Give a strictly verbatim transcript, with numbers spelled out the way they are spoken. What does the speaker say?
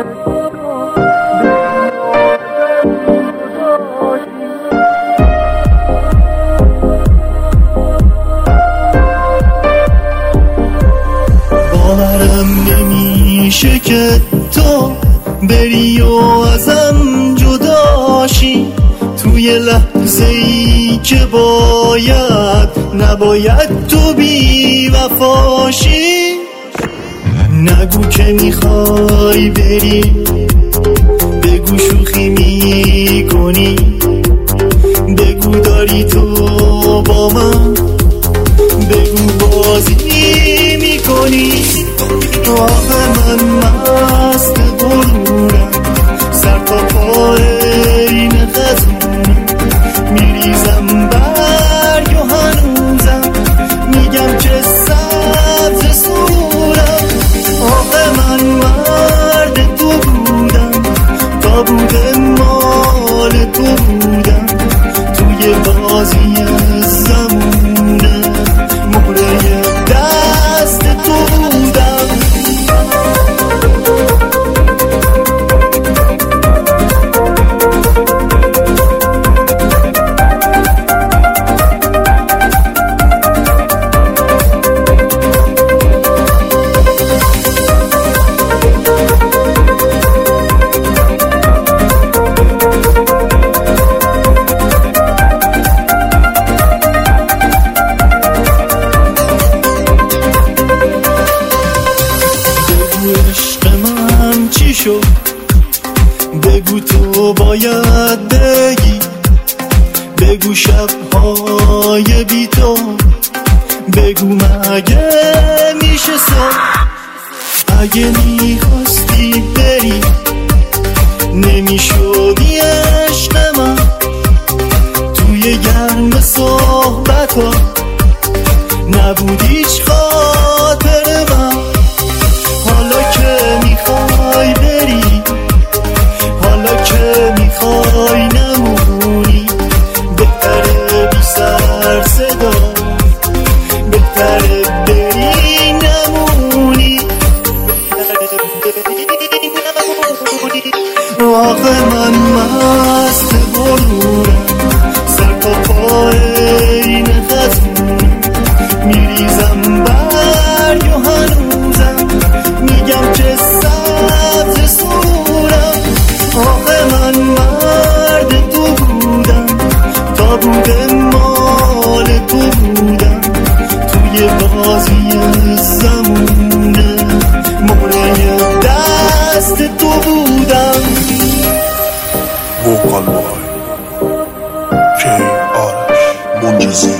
باورم نمیشه که تو بری و ازم جداشی توی لحظه ای که باید نباید تو بی وفاشی. نگو که میخوای بری، بگو شوخی میکنی، بگو داری تو با من، بگو بازی میکنی. آخه من مست غرورم، سر تا پای این خزونم، میریزم برگ و هنوزم میگم که سبز سرورم. آخه من مرد تو بودم، تا بوده مال تو بودم، توی بازی زمونه مهره دست تو بودم. بگو تو باید بگی، بگو شبهای بی تو، بگو مگه میشه سو. اگه میخواستی بری نمیشدی عشق من، توی گرم صحبتا نبود هیچ خاطر من. حالا که میخوای بری، حالا که میخوای نمونی، بهتره بی سر صدا، بهتره بری نمونی، بهتره بری نمونی. آخه من مست غرورم، سر تا پای این خزونم، میریزم برگ و هنوزم میگم که سبز سرورم. آخه من مرد تو بودم، تا بوده مال تو بودم، توی بازی زمونه مهره دست تو بودم. Vocal boy K آرش منجزی